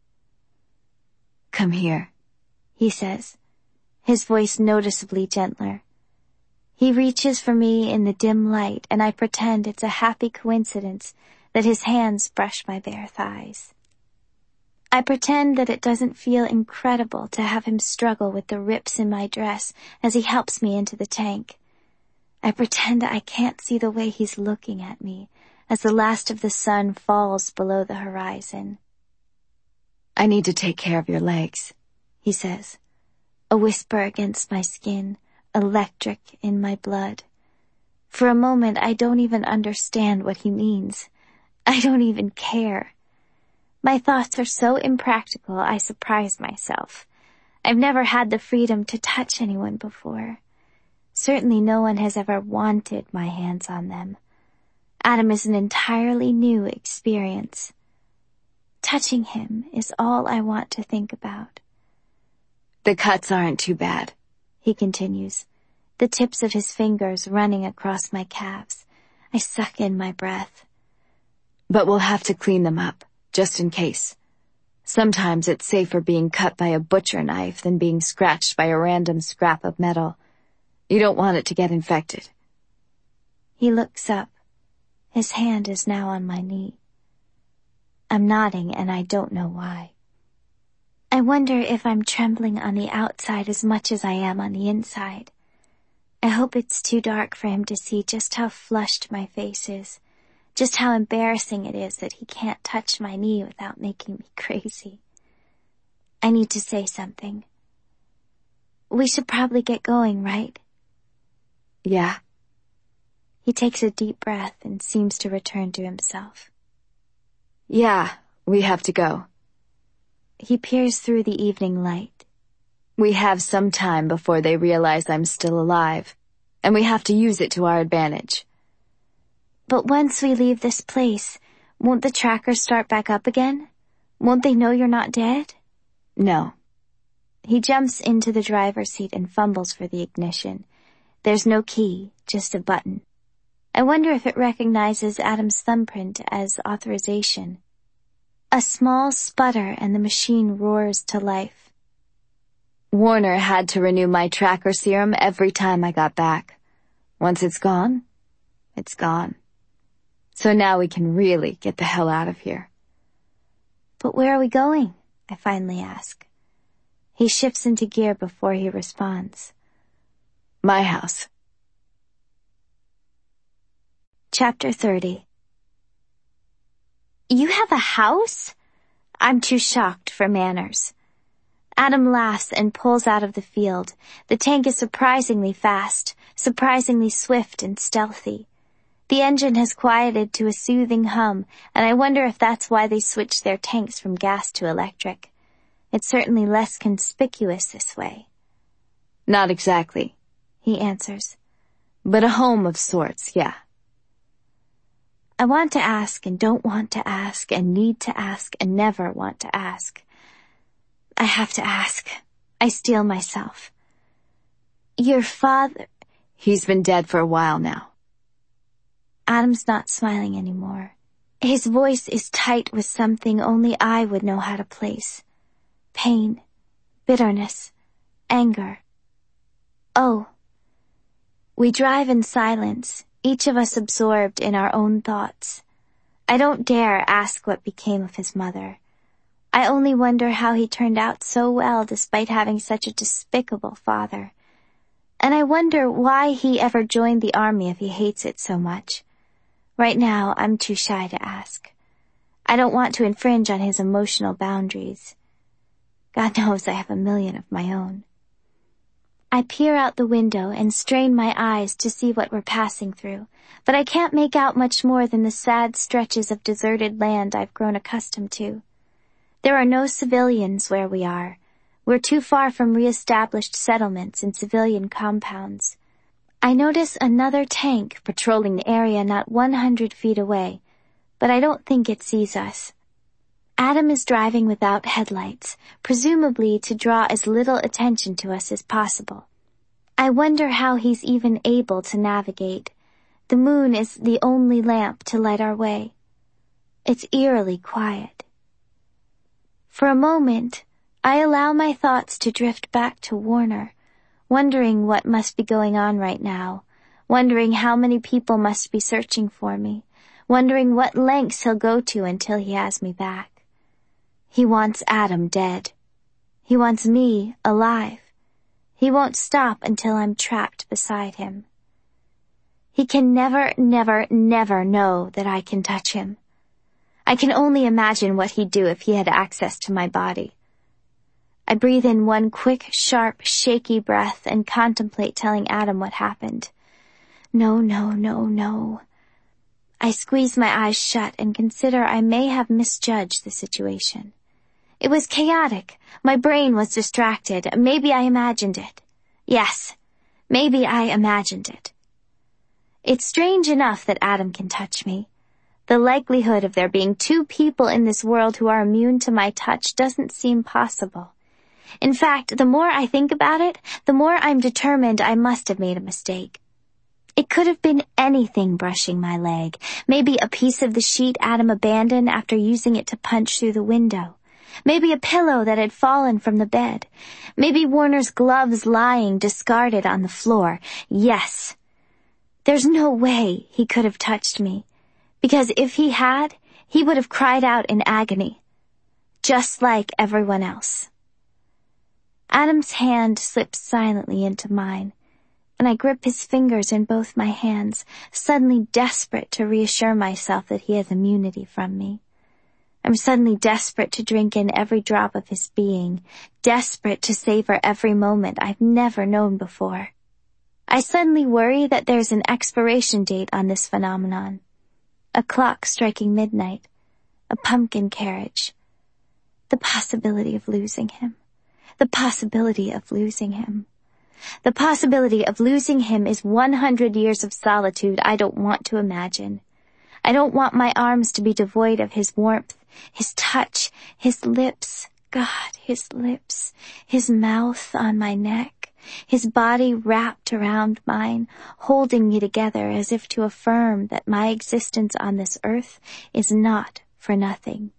Speaker 2: "Come here,"
Speaker 1: he says, his voice noticeably gentler. He reaches for me in the dim light, and I pretend it's a happy coincidence that his hands brush my bare thighs. I pretend that it doesn't feel incredible to have him struggle with the rips in my dress as he helps me into the tank. I pretend I can't see the way he's looking at me as the last of the sun falls below the horizon.
Speaker 2: "I need to take care of your legs,"
Speaker 1: he says, a whisper against my skin, electric in my blood. For a moment, I don't even understand what he means. I don't even care. My thoughts are so impractical, I surprise myself. I've never had the freedom to touch anyone before. Certainly no one has ever wanted my hands on them. Adam is an entirely new experience. touching him is all I want to think about.
Speaker 2: The cuts aren't too bad,
Speaker 1: he continues, the tips of his fingers running across my calves. I suck in my breath.
Speaker 2: But we'll have to clean them up, just in case. Sometimes it's safer being cut by a butcher knife than being scratched by a random scrap of metal. You don't want it to get infected.
Speaker 1: He looks up. His hand is now on my knee. I'm nodding, and I don't know why. I wonder if I'm trembling on the outside as much as I am on the inside. I hope it's too dark for him to see just how flushed my face is, just how embarrassing it is that he can't touch my knee without making me crazy. I need to say something. We should probably get going, right?
Speaker 2: Yeah.
Speaker 1: He takes a deep breath and seems to return to himself.
Speaker 2: Yeah, we have to go.
Speaker 1: He peers through the evening light.
Speaker 2: We have some time before they realize I'm still alive, and we have to use it to our advantage.
Speaker 1: But once we leave this place, won't the trackers start back up again? Won't they know you're not dead?
Speaker 2: No.
Speaker 1: He jumps into the driver's seat and fumbles for the ignition. There's no key, just a button. I wonder if it recognizes Adam's thumbprint as authorization. A small sputter and the machine roars to life.
Speaker 2: Warner had to renew my tracker serum every time I got back. Once it's gone, it's gone. So now we can really get the hell out of here.
Speaker 1: But where are we going? I finally ask. He shifts into gear before he responds.
Speaker 2: My house.
Speaker 1: Chapter 30. You have a house? I'm too shocked for manners. Adam laughs and pulls out of the field. The tank is surprisingly fast, surprisingly swift and stealthy. The engine has quieted to a soothing hum, and I wonder if that's why they switched their tanks from gas to electric. It's certainly less conspicuous this way.
Speaker 2: Not exactly,
Speaker 1: he answers.
Speaker 2: But a home of sorts, yeah.
Speaker 1: I want to ask and don't want to ask and need to ask and never want to ask. I have to ask. I steel myself. Your father...
Speaker 2: He's been dead for a while now.
Speaker 1: Adam's not smiling anymore. His voice is tight with something only I would know how to place. Pain, bitterness, anger. Oh. We drive in silence, each of us absorbed in our own thoughts. I don't dare ask what became of his mother. I only wonder how he turned out so well despite having such a despicable father. And I wonder why he ever joined the army if he hates it so much. Right now, I'm too shy to ask. I don't want to infringe on his emotional boundaries. God knows I have a million of my own. I peer out the window and strain my eyes to see what we're passing through, but I can't make out much more than the sad stretches of deserted land I've grown accustomed to. There are no civilians where we are. We're too far from re-established settlements and civilian compounds. I notice another tank patrolling the area not 100 feet away, but I don't think it sees us. Adam is driving without headlights, presumably to draw as little attention to us as possible. I wonder how he's even able to navigate. The moon is the only lamp to light our way. It's eerily quiet. For a moment, I allow my thoughts to drift back to Warner, wondering what must be going on right now, wondering how many people must be searching for me, wondering what lengths he'll go to until he has me back. He wants Adam dead. He wants me alive. He won't stop until I'm trapped beside him. He can never, never, never know that I can touch him. I can only imagine what he'd do if he had access to my body. I breathe in one quick, sharp, shaky breath and contemplate telling Adam what happened. No, no, no, no. I squeeze my eyes shut and consider I may have misjudged the situation. It was chaotic. My brain was distracted. Maybe I imagined it. Yes, maybe I imagined it. It's strange enough that Adam can touch me, The likelihood of there being two people in this world who are immune to my touch doesn't seem possible. In fact, the more I think about it, the more I'm determined I must have made a mistake. It could have been anything brushing my leg, maybe a piece of the sheet Adam abandoned after using it to punch through the window. Maybe a pillow that had fallen from the bed. Maybe Warner's gloves lying discarded on the floor. Yes. There's no way he could have touched me, because if he had, he would have cried out in agony, just like everyone else. Adam's hand slips silently into mine, and I grip his fingers in both my hands, suddenly desperate to reassure myself that he has immunity from me. I'm suddenly desperate to drink in every drop of his being, desperate to savor every moment I've never known before. I suddenly worry that there's an expiration date on this phenomenon. A clock striking midnight, a pumpkin carriage. The possibility of losing him. The possibility of losing him. The possibility of losing him is 100 years of solitude I don't want to imagine. I don't want my arms to be devoid of his warmth, his touch, his lips, God, his lips, his mouth on my neck, his body wrapped around mine, holding me together as if to affirm that my existence on this earth is not for nothing.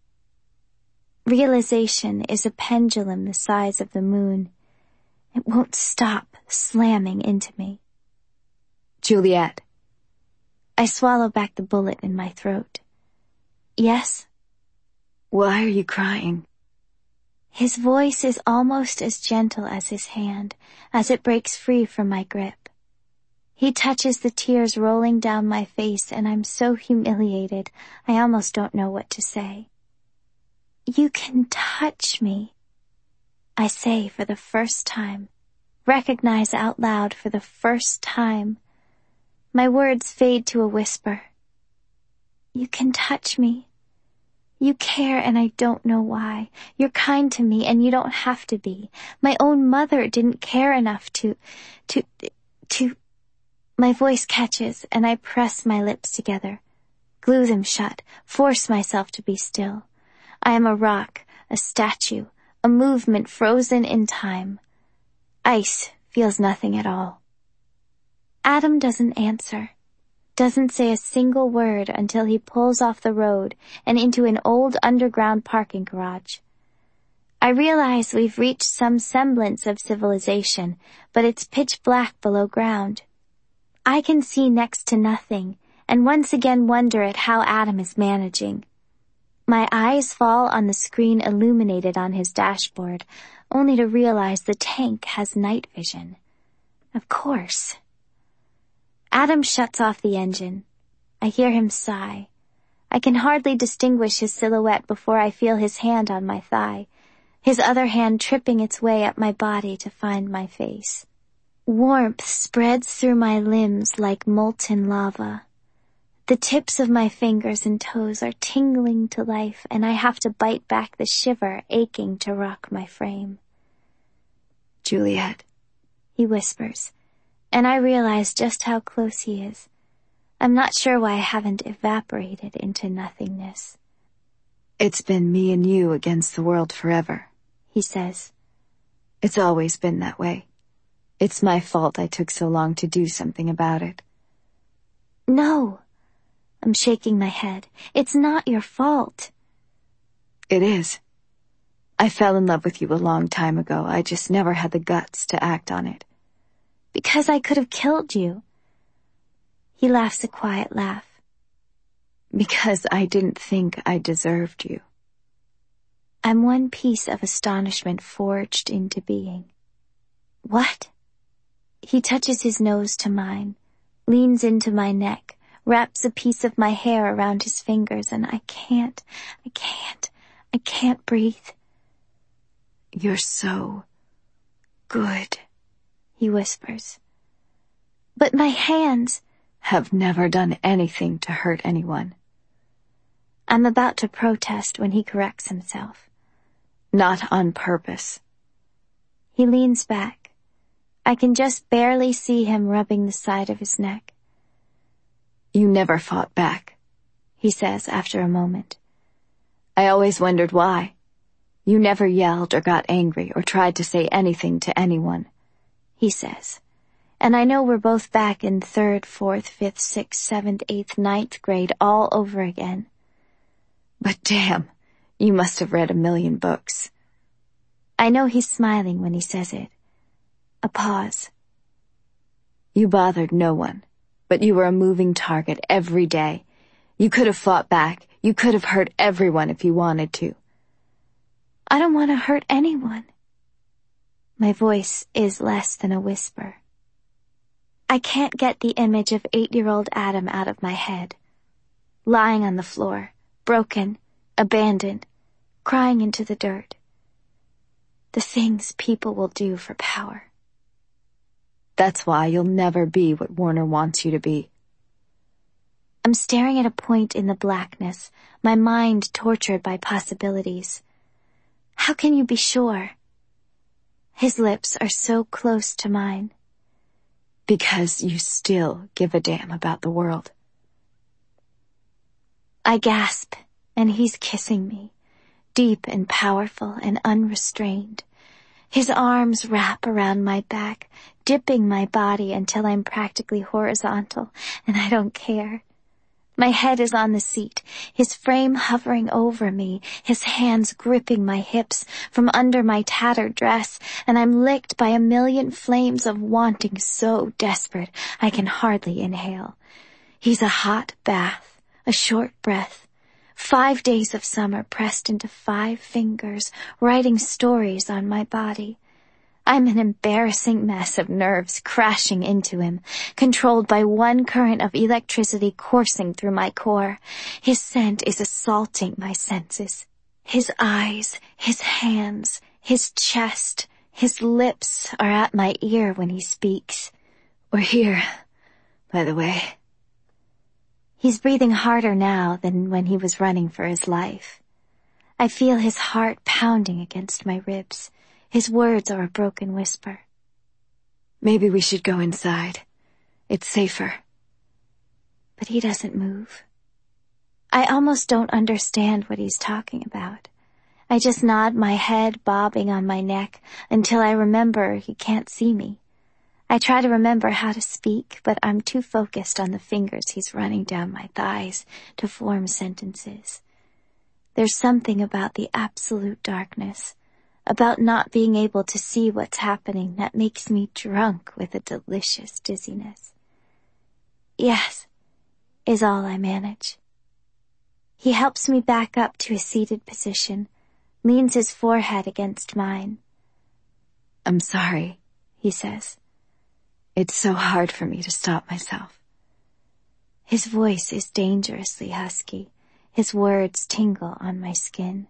Speaker 1: Realization is a pendulum the size of the moon. It won't stop slamming into me.
Speaker 2: Juliet.
Speaker 1: I swallow back the bullet in my throat. Yes?
Speaker 2: Why are you crying?
Speaker 1: His voice is almost as gentle as his hand, as it breaks free from my grip. He touches the tears rolling down my face, and I'm so humiliated, I almost don't know what to say. You can touch me, I say for the first time, recognize out loud for the first time. My words fade to a whisper. You can touch me. You care, and I don't know why. You're kind to me, and you don't have to be. My own mother didn't care enough to... My voice catches, and I press my lips together, glue them shut, force myself to be still. I am a rock, a statue, a movement frozen in time. Ice feels nothing at all. Adam doesn't answer, doesn't say a single word until he pulls off the road and into an old underground parking garage. I realize we've reached some semblance of civilization, but it's pitch black below ground. I can see next to nothing, and once again wonder at how Adam is managing. My eyes fall on the screen illuminated on his dashboard, only to realize the tank has night vision. Of course. Adam shuts off the engine. I hear him sigh. I can hardly distinguish his silhouette before I feel his hand on my thigh, his other hand tripping its way up my body to find my face. Warmth spreads through my limbs like molten lava. The tips of my fingers and toes are tingling to life, and I have to bite back the shiver aching to rock my frame.
Speaker 2: Juliet,
Speaker 1: he whispers, and I realize just how close he is. I'm not sure why I haven't evaporated into nothingness.
Speaker 2: It's been me and you against the world forever,
Speaker 1: he says.
Speaker 2: It's always been that way. It's my fault I took so long to do something about it.
Speaker 1: No. I'm shaking my head. It's not your fault.
Speaker 2: It is. I fell in love with you a long time ago. I just never had the guts to act on it.
Speaker 1: Because I could have killed you. He laughs a quiet laugh.
Speaker 2: Because I didn't think I deserved you.
Speaker 1: I'm one piece of astonishment forged into being. What? He touches his nose to mine, leans into my neck, wraps a piece of my hair around his fingers, and I can't breathe.
Speaker 2: You're so good,
Speaker 1: he whispers. But my hands
Speaker 2: have never done anything to hurt anyone.
Speaker 1: I'm about to protest when he corrects himself.
Speaker 2: Not on purpose.
Speaker 1: He leans back. I can just barely see him rubbing the side of his neck.
Speaker 2: You never fought back.
Speaker 1: he says after a moment.
Speaker 2: I always wondered why. You never yelled or got angry or tried to say anything to anyone,
Speaker 1: he says. And I know we're both back in 3rd, 4th, 5th, 6th, 7th, 8th, 9th grade all over again.
Speaker 2: But damn, you must have read 1,000,000 books.
Speaker 1: I know he's smiling when he says it. A pause.
Speaker 2: You bothered no one, but you were a moving target every day. You could have fought back. You could have hurt everyone if you wanted to.
Speaker 1: I don't want to hurt anyone. My voice is less than a whisper. I can't get the image of 8-year-old Adam out of my head. Lying on the floor, broken, abandoned, crying into the dirt. The things people will do for power.
Speaker 2: That's why you'll never be what Warner wants you to be.
Speaker 1: I'm staring at a point in the blackness, my mind tortured by possibilities. How can you be sure? His lips are so close to mine.
Speaker 2: Because you still give a damn about the world.
Speaker 1: I gasp, and he's kissing me, deep and powerful and unrestrained. His arms wrap around my back, dipping my body until I'm practically horizontal, and I don't care. My head is on the seat, his frame hovering over me, his hands gripping my hips from under my tattered dress, and I'm licked by 1,000,000 flames of wanting so desperate I can hardly inhale. He's a hot bath, a short breath, 5 days of summer pressed into 5 fingers, writing stories on my body. I'm an embarrassing mess of nerves crashing into him, controlled by one current of electricity coursing through my core. His scent is assaulting my senses. His eyes, his hands, his chest, his lips are at my ear when he speaks.
Speaker 2: We're here, by the way.
Speaker 1: He's breathing harder now than when he was running for his life. I feel his heart pounding against my ribs. His words are a broken whisper.
Speaker 2: Maybe we should go inside. It's safer.
Speaker 1: But he doesn't move. I almost don't understand what he's talking about. I just nod my head, bobbing on my neck, until I remember he can't see me. I try to remember how to speak, but I'm too focused on the fingers he's running down my thighs to form sentences. There's something about the absolute darkness, about not being able to see what's happening, that makes me drunk with a delicious dizziness. Yes, is all I manage. He helps me back up to a seated position, leans his forehead against mine.
Speaker 2: I'm sorry,
Speaker 1: he says.
Speaker 2: It's so hard for me to stop myself.
Speaker 1: His voice is dangerously husky. His words tingle on my skin.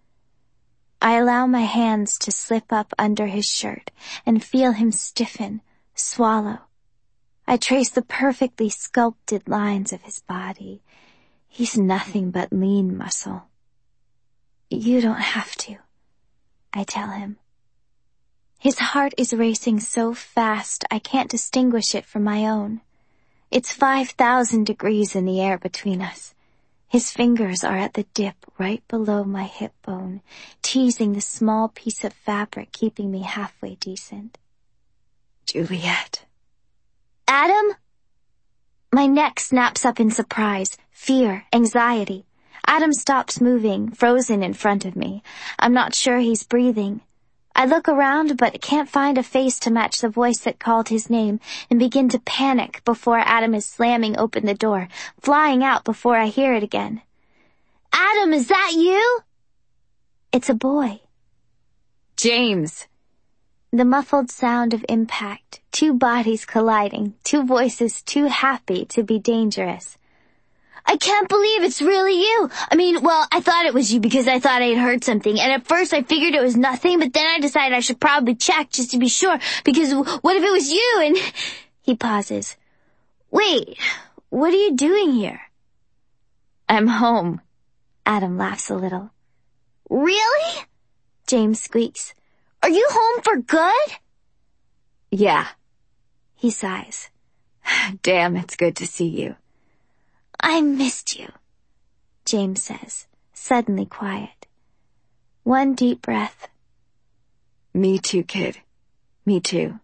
Speaker 1: I allow my hands to slip up under his shirt and feel him stiffen, swallow. I trace the perfectly sculpted lines of his body. He's nothing but lean muscle. You don't have to, I tell him. His heart is racing so fast I can't distinguish it from my own. It's 5,000 degrees in the air between us. His fingers are at the dip right below my hip bone, teasing the small piece of fabric keeping me halfway decent.
Speaker 2: Juliet.
Speaker 1: Adam? My neck snaps up in surprise, fear, anxiety. Adam stops moving, frozen in front of me. I'm not sure he's breathing. I look around but can't find a face to match the voice that called his name and begin to panic before Adam is slamming open the door, flying out before I hear it again. Adam, is that you? It's a boy.
Speaker 2: James.
Speaker 1: The muffled sound of impact, 2 bodies colliding, 2 voices too happy to be dangerous. I can't believe it's really you. I thought it was you because I thought I had heard something. And at first I figured it was nothing, but then I decided I should probably check just to be sure, because what if it was you? And he pauses. Wait, what are you doing here?
Speaker 2: I'm home.
Speaker 1: Adam laughs a little. Really? James squeaks. Are you home for good?
Speaker 2: Yeah.
Speaker 1: He sighs.
Speaker 2: Damn, it's good to see you.
Speaker 1: I missed you. James says, suddenly quiet. One deep breath.
Speaker 2: Me too, kid. Me too.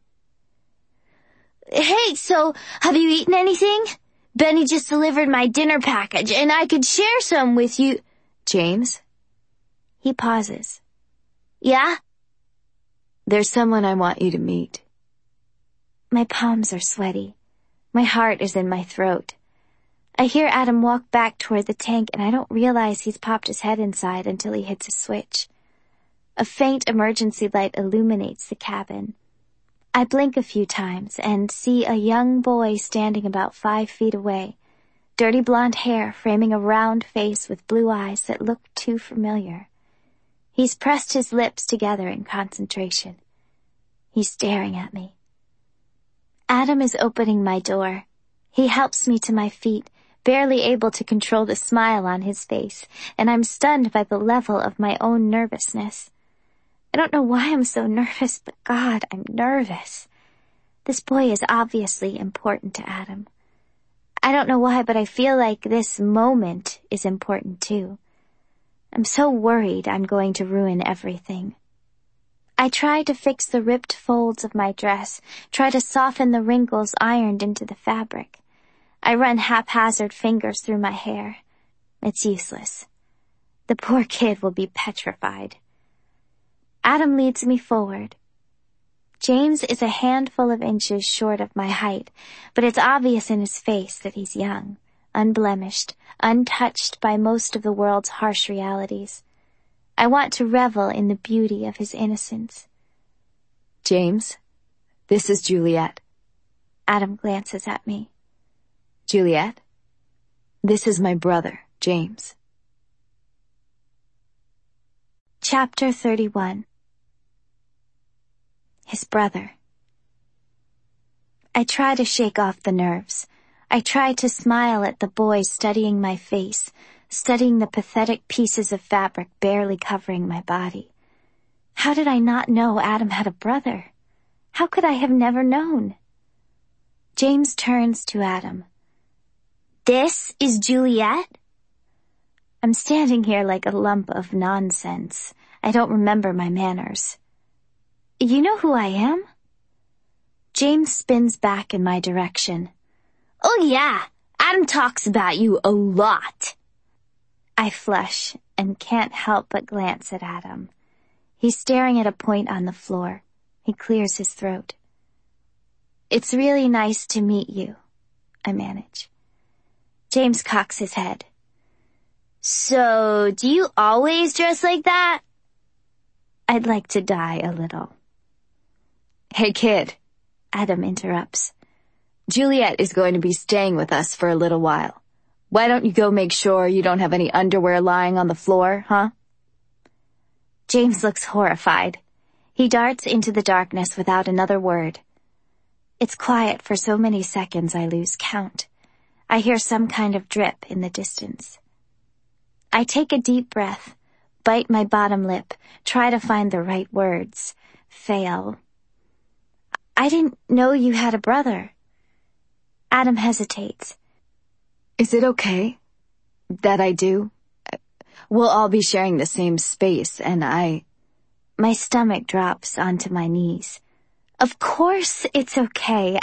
Speaker 1: Hey, so have you eaten anything? Benny just delivered my dinner package, and I could share some with you.
Speaker 2: James?
Speaker 1: He pauses. Yeah?
Speaker 2: There's someone I want you to meet.
Speaker 1: My palms are sweaty. My heart is in my throat. I hear Adam walk back toward the tank, and I don't realize he's popped his head inside until he hits a switch. A faint emergency light illuminates the cabin. I blink a few times and see a young boy standing about 5 feet away, dirty blonde hair framing a round face with blue eyes that look too familiar. He's pressed his lips together in concentration. He's staring at me. Adam is opening my door. He helps me to my feet, barely able to control the smile on his face, and I'm stunned by the level of my own nervousness. I don't know why I'm so nervous, but God, I'm nervous. This boy is obviously important to Adam. I don't know why, but I feel like this moment is important too. I'm so worried I'm going to ruin everything. I try to fix the ripped folds of my dress, try to soften the wrinkles ironed into the fabric. I run haphazard fingers through my hair. It's useless. The poor kid will be petrified. Adam leads me forward. James is a handful of inches short of my height, but it's obvious in his face that he's young, unblemished, untouched by most of the world's harsh realities. I want to revel in the beauty of his innocence.
Speaker 2: James, this is Juliet.
Speaker 1: Adam glances at me.
Speaker 2: Juliet, this is my brother, James.
Speaker 1: Chapter 31. His brother. I try to shake off the nerves. I try to smile at the boy studying my face, studying the pathetic pieces of fabric barely covering my body. How did I not know Adam had a brother? How could I have never known? James turns to Adam. This is Juliet? I'm standing here like a lump of nonsense. I don't remember my manners. You know who I am? James spins back in my direction. Oh yeah, Adam talks about you a lot. I flush and can't help but glance at Adam. He's staring at a point on the floor. He clears his throat. It's really nice to meet you, I manage. James cocks his head. So, do you always dress like that? I'd like to die a little.
Speaker 2: Hey kid,
Speaker 1: Adam interrupts.
Speaker 2: Juliet is going to be staying with us for a little while. Why don't you go make sure you don't have any underwear lying on the floor, huh?
Speaker 1: James looks horrified. He darts into the darkness without another word. It's quiet for so many seconds I lose count. I hear some kind of drip in the distance. I take a deep breath, bite my bottom lip, try to find the right words. Fail. I didn't know you had a brother. Adam hesitates.
Speaker 2: Is it okay that I do? We'll all be sharing the same space, and
Speaker 1: My stomach drops onto my knees. Of course it's okay.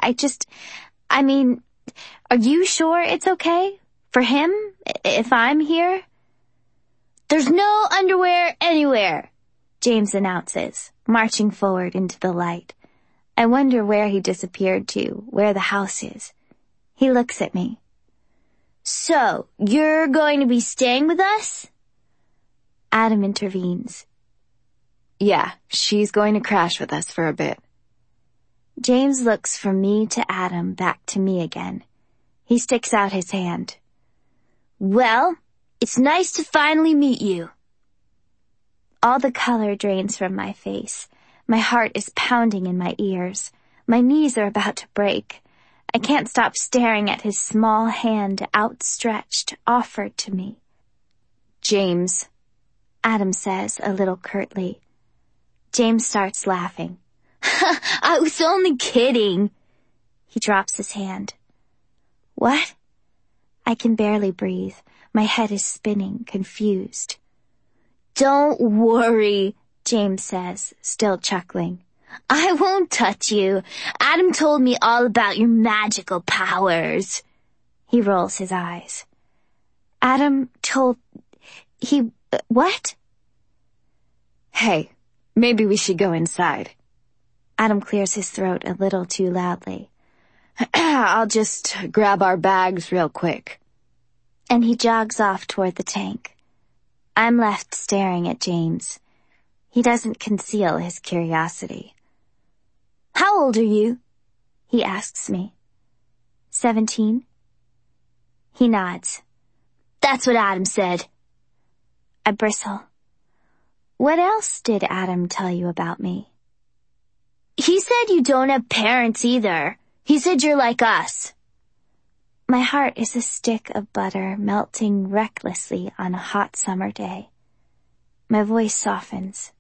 Speaker 1: Are you sure it's okay? For him? If I'm here? There's no underwear anywhere, James announces, marching forward into the light. I wonder where he disappeared to, where the house is. He looks at me. So, you're going to be staying with us? Adam intervenes.
Speaker 2: Yeah, she's going to crash with us for a bit.
Speaker 1: James looks from me to Adam, back to me again. He sticks out his hand. Well, it's nice to finally meet you. All the color drains from my face. My heart is pounding in my ears. My knees are about to break. I can't stop staring at his small hand outstretched, offered to me.
Speaker 2: James,
Speaker 1: Adam says a little curtly. James starts laughing. I was only kidding. He drops his hand. What? I can barely breathe. My head is spinning, confused. "Don't worry," James says, still chuckling. "I won't touch you. Adam told me all about your magical powers." He rolls his eyes. What?
Speaker 2: Hey, maybe we should go inside.
Speaker 1: Adam clears his throat a little too loudly.
Speaker 2: I'll just grab our bags real quick.
Speaker 1: And he jogs off toward the tank. I'm left staring at James. He doesn't conceal his curiosity. "How old are you?" he asks me. 17. He nods. "That's what Adam said." I bristle. "What else did Adam tell you about me?" "He said you don't have parents either. He said you're like us." My heart is a stick of butter melting recklessly on a hot summer day. My voice softens.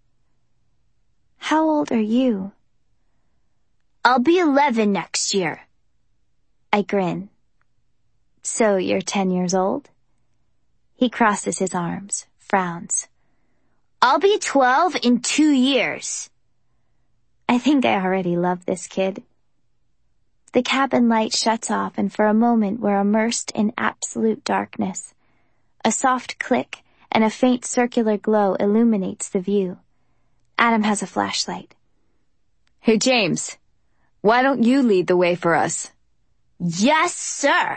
Speaker 1: "How old are you?" "I'll be 11 next year." I grin. "So you're 10 years old?" He crosses his arms, frowns. "I'll be 12 in 2 years." I think I already love this kid. The cabin light shuts off, and for a moment we're immersed in absolute darkness. A soft click and a faint circular glow illuminates the view. Adam has a flashlight.
Speaker 2: "Hey, James, why don't you lead the way for us?"
Speaker 1: "Yes, sir."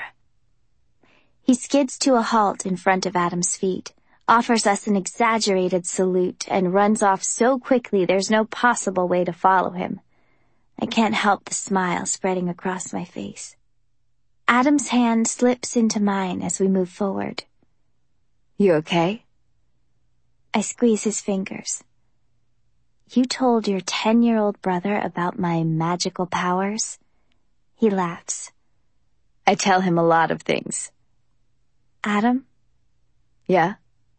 Speaker 1: He skids to a halt in front of Adam's feet, offers us an exaggerated salute, and runs off so quickly there's no possible way to follow him. I can't help the smile spreading across my face. Adam's hand slips into mine as we move forward.
Speaker 2: "You okay?"
Speaker 1: I squeeze his fingers. "You told your 10-year-old brother about my magical powers?" He laughs.
Speaker 2: "I tell him a lot of things."
Speaker 1: "Adam?"
Speaker 2: "Yeah?"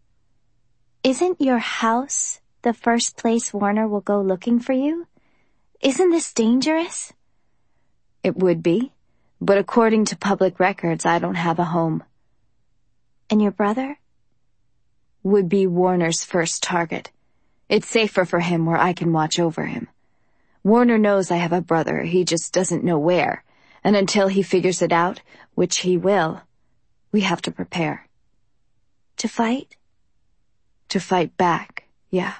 Speaker 1: "Isn't your house the first place Warner will go looking for you? Isn't this dangerous?"
Speaker 2: "It would be, but according to public records, I don't have a home."
Speaker 1: "And your brother?"
Speaker 2: "Would be Warner's first target. It's safer for him where I can watch over him. Warner knows I have a brother, he just doesn't know where, and until he figures it out, which he will, we have to prepare."
Speaker 1: "To fight?"
Speaker 2: "To fight back, yeah."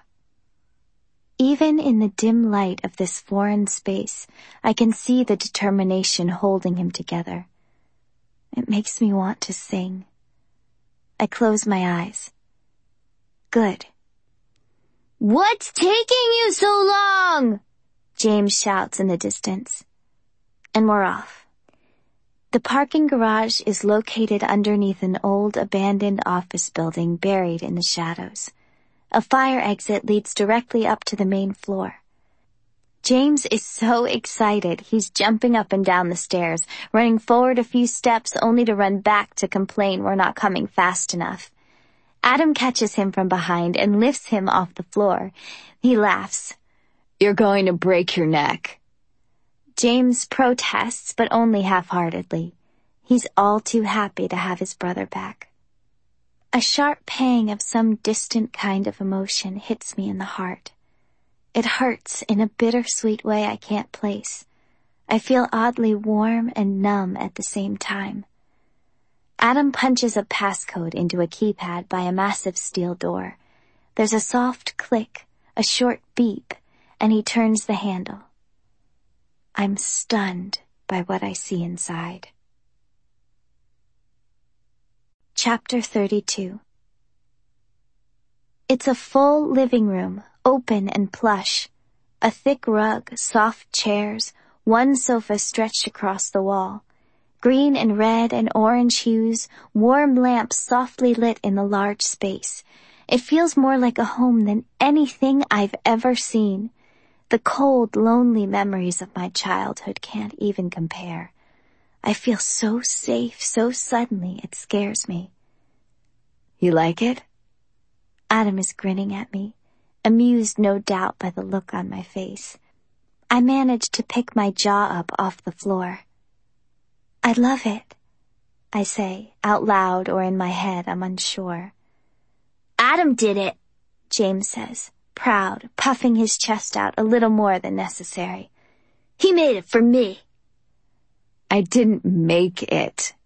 Speaker 1: Even in the dim light of this foreign space, I can see the determination holding him together. It makes me want to sing. I close my eyes. Good. "What's taking you so long?" James shouts in the distance. And we're off. The parking garage is located underneath an old abandoned office building buried in the shadows. A fire exit leads directly up to the main floor. James is so excited, he's jumping up and down the stairs, running forward a few steps only to run back to complain we're not coming fast enough. Adam catches him from behind and lifts him off the floor. He laughs.
Speaker 2: "You're going to break your neck."
Speaker 1: James protests, but only half-heartedly. He's all too happy to have his brother back. A sharp pang of some distant kind of emotion hits me in the heart. It hurts in a bittersweet way I can't place. I feel oddly warm and numb at the same time. Adam punches a passcode into a keypad by a massive steel door. There's a soft click, a short beep, and he turns the handle. I'm stunned by what I see inside. Chapter 32. It's a full living room, open and plush. A thick rug, soft chairs, one sofa stretched across the wall. Green and red and orange hues, warm lamps softly lit in the large space. It feels more like a home than anything I've ever seen. The cold, lonely memories of my childhood can't even compare. I feel so safe so suddenly it scares me.
Speaker 2: You like it?
Speaker 1: Adam is grinning at me, amused no doubt by the look on my face. I manage to pick my jaw up off the floor. I love it. I say, out loud or in my head, I'm unsure. Adam did it, James says, proud, puffing his chest out a little more than necessary. He made it for me.
Speaker 2: I didn't make it,